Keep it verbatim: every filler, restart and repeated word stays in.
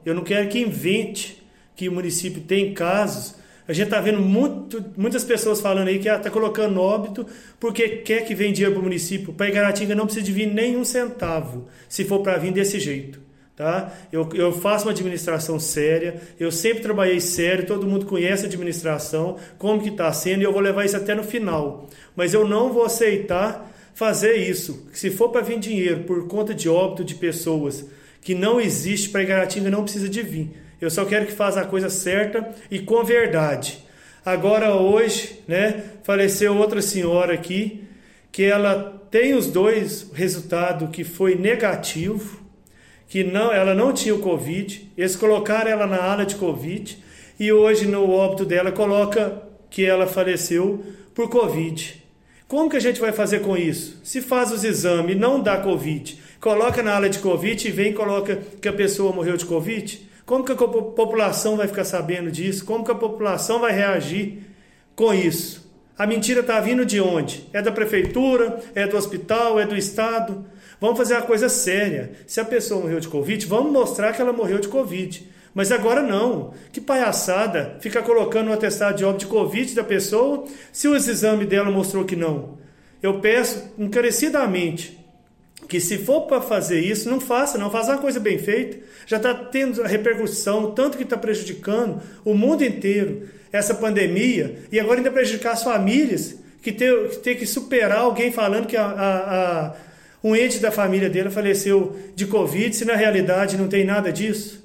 Eu não quero que invente que o município tem casos. A gente está vendo muito, muitas pessoas falando aí que está colocando óbito porque quer que venha dinheiro para o município. Para Igaratinga não precisa de vir nenhum centavo, se for para vir desse jeito. Tá? Eu, eu faço uma administração séria, eu sempre trabalhei sério, todo mundo conhece a administração, como que está sendo, e eu vou levar isso até no final. Mas eu não vou aceitar fazer isso. Se for para vir dinheiro por conta de óbito de pessoas que não existe, para Igaratinga não precisa de vir. Eu só quero que faça a coisa certa e com verdade. Agora hoje, né, faleceu outra senhora aqui, que ela tem os dois resultados que foi negativo, que não, ela não tinha o Covid, eles colocaram ela na ala de Covid, e hoje no óbito dela coloca que ela faleceu por Covid. Como que a gente vai fazer com isso? Se faz os exames e não dá Covid, coloca na ala de Covid e vem e coloca que a pessoa morreu de Covid, como que a população vai ficar sabendo disso? Como que a população vai reagir com isso? A mentira está vindo de onde? É da prefeitura? É do hospital? É do estado? Vamos fazer uma coisa séria. Se a pessoa morreu de Covid, vamos mostrar que ela morreu de Covid. Mas agora não. Que palhaçada ficar colocando um atestado de óbito de Covid da pessoa se o exame dela mostrou que não. Eu peço encarecidamente que se for para fazer isso, não faça, não. Faça uma coisa bem feita. Já está tendo a repercussão, tanto que está prejudicando o mundo inteiro, essa pandemia, e agora ainda prejudicar as famílias, que tem que, ter que superar alguém falando que a, a, a, um ente da família dele faleceu de Covid, se na realidade não tem nada disso.